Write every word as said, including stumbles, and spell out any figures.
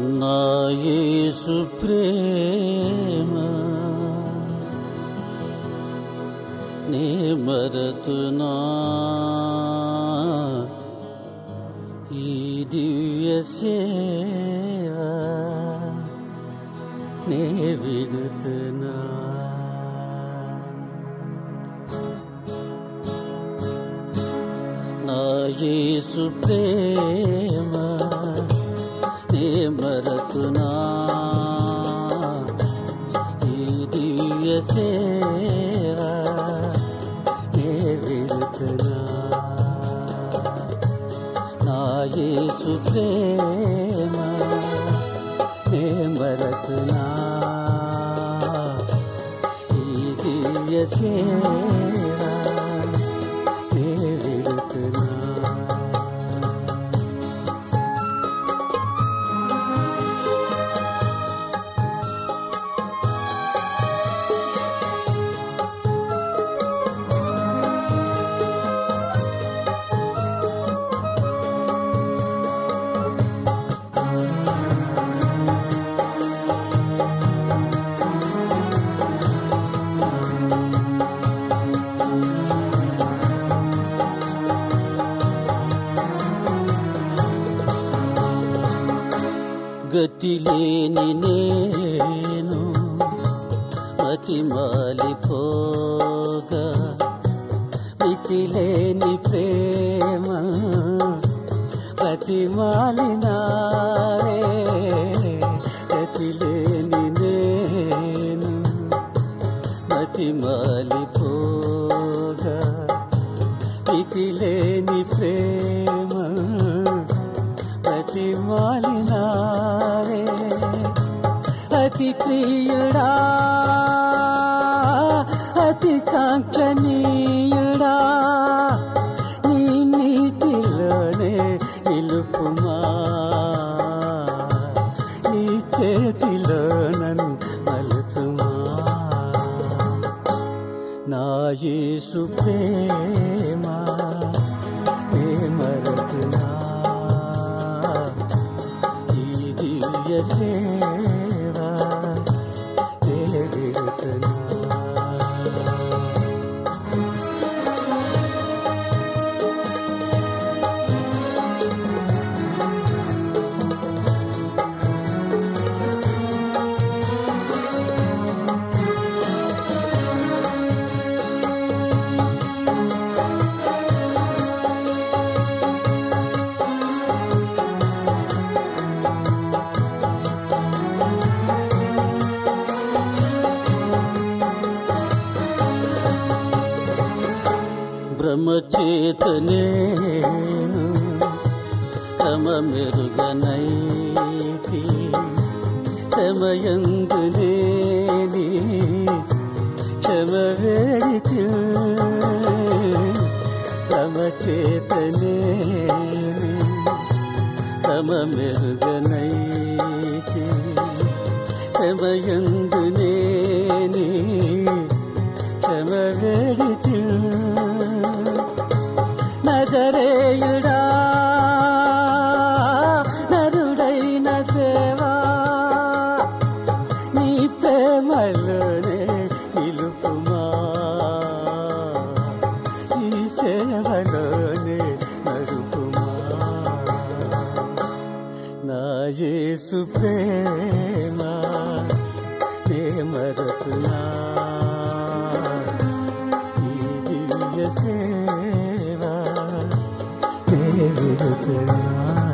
నా యేసు ప్రేమ నే మరతునా, ఈ దివ్య సేవ నే విడుతునా. నా యేసు ప్రేమ నే మరతునా, ఈ దివ్య సేవ నే విడుతునా. నా యేసు ప్రేమ నే మరతునా, ఈ దివ్య సేవ నే విడుతునా. గతిలేని నేను మతిమాలిపోగా, మితిలేని ప్రేమ బతిమాలినారే. గతిలేని నేను మతిమాలిపోగా, మితిలేని ప్రేమ బతిమాలినారే. అతి ప్రియుడా, అతి కాంక్షణీయుడా, నీ నీతిలోనే నిలుపుమా, నీ చేతిలో నన్ను మలుచుమా. నా యేసు ప్రేమ నే మరతునా, ఈ దివ్య సేవ నే విడుతునా. బ్రహ్మచేతనేను తమ మెరుగనైతి, సమయందు లేని క్షమ వేడితి. బ్రహ్మచేతనేను తమ మెరుగనైతి, సమయందు లేని క్షమ వేడితి. నజరేయుడా, నరుడైన దేవా, నీ ప్రేమలోనే నిలుపుమా, నీ సేవలోనే నడుపుమా. నా యేసు ప్రేమ నే మరతునా, ఈ దివ్య సేవ నే విడుతునా.